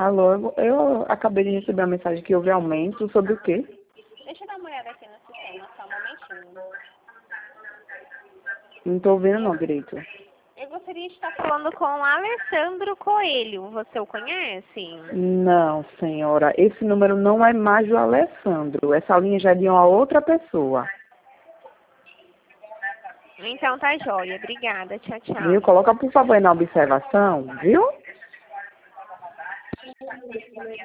Alô, eu acabei de receber uma mensagem que houve aumento sobre o quê? Deixa eu dar uma olhada aqui no sistema, só um momentinho. Não estou ouvindo não direito. Eu gostaria de estar falando com o Alessandro Coelho. Você o conhece? Não, senhora, esse número não é mais do Alessandro. Essa linha já é de uma outra pessoa. Então tá joia. Obrigada. Tchau, Viu? tchau. Coloca, por favor, aí na observação, viu?